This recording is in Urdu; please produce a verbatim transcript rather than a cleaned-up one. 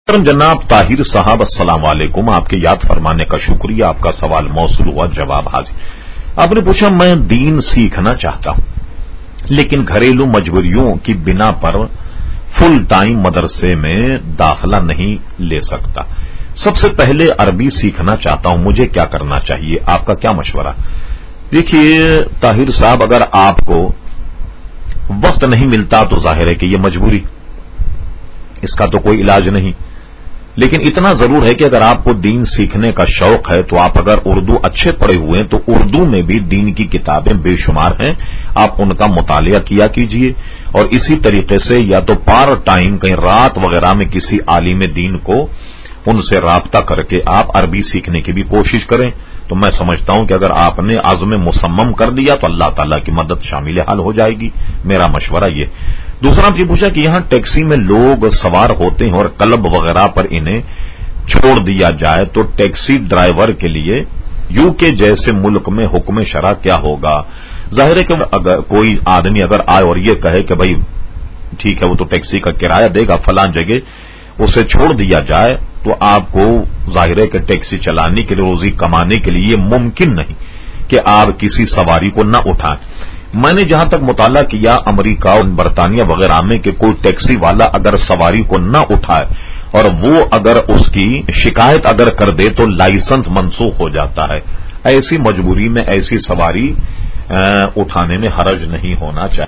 محترم جناب طاہر صاحب السلام علیکم، آپ کے یاد فرمانے کا شکریہ، آپ کا سوال موصول ہوا، جواب حاضر۔ آپ نے پوچھا میں دین سیکھنا چاہتا ہوں لیکن گھریلو مجبوریوں کی بنا پر فل ٹائم مدرسے میں داخلہ نہیں لے سکتا۔ سب سے پہلے عربی سیکھنا چاہتا ہوں، مجھے کیا کرنا چاہیے؟ آپ کا کیا مشورہ؟ دیکھیے طاہر صاحب، اگر آپ کو وقت نہیں ملتا تو ظاہر ہے کہ یہ مجبوری، اس کا تو کوئی علاج نہیں، لیکن اتنا ضرور ہے کہ اگر آپ کو دین سیکھنے کا شوق ہے تو آپ اگر اردو اچھے پڑھے ہوئے ہیں تو اردو میں بھی دین کی کتابیں بے شمار ہیں، آپ ان کا مطالعہ کیا کیجئے، اور اسی طریقے سے یا تو پارٹ ٹائم کہیں رات وغیرہ میں کسی عالم دین کو ان سے رابطہ کر کے آپ عربی سیکھنے کی بھی کوشش کریں، تو میں سمجھتا ہوں کہ اگر آپ نے عزم مصمم کر دیا تو اللہ تعالیٰ کی مدد شامل حال ہو جائے گی۔ میرا مشورہ یہ۔ دوسرا آپ یہ پوچھا کہ یہاں ٹیکسی میں لوگ سوار ہوتے ہیں اور کلب وغیرہ پر انہیں چھوڑ دیا جائے تو ٹیکسی ڈرائیور کے لیے یو کے جیسے ملک میں حکم شرع کیا ہوگا؟ ظاہر ہے کہ اگر کوئی آدمی اگر آئے اور یہ کہے کہ بھائی ٹھیک ہے وہ تو ٹیکسی کا کرایہ دے گا فلاں جگہ، اسے چھوڑ دیا جائے تو آپ کو ظاہر ہے کہ ٹیکسی چلانے کے لیے، روزی کمانے کے لیے یہ ممکن نہیں کہ آپ کسی سواری کو نہ اٹھائیں۔ میں نے جہاں تک مطالعہ کیا امریکہ اور برطانیہ وغیرہ میں کہ کوئی ٹیکسی والا اگر سواری کو نہ اٹھائے اور وہ اگر اس کی شکایت اگر کر دے تو لائسنس منسوخ ہو جاتا ہے۔ ایسی مجبوری میں ایسی سواری اٹھانے میں حرج نہیں ہونا چاہیے۔